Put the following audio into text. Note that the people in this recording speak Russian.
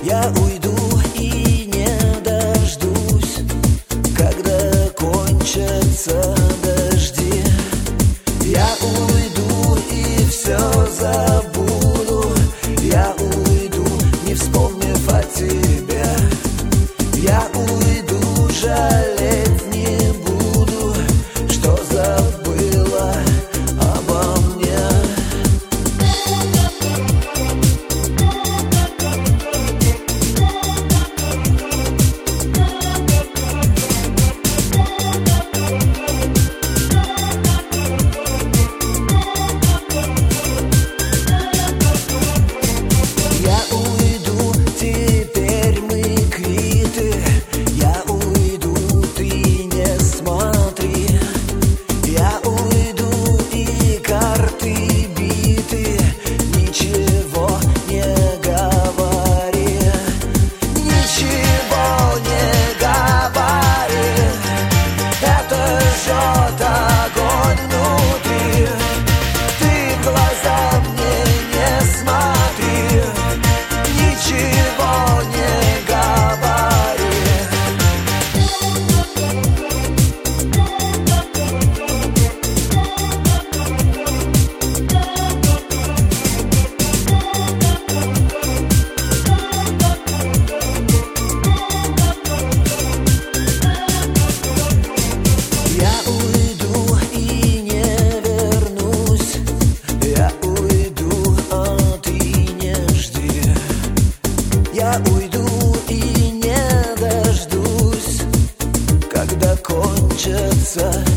Я уйду и не дождусь, когда кончатся дожди. Я уйду и все забуду. Я уйду, не вспомнив о тебе. Я уйду, жалеть не буду, что забыла обо мне. Я уйду, теперь мы квиты. Я уйду, ты не смотри. Я уйду, и карты биты. Ничего не говори. Ничего не говори. Это жжет огонь внутри. Ты в глаза мне не смотри. Ничего не говори. Я уйду и не вернусь. Я уйду, а ты не жди. Я уйду и не дождусь, когда кончатся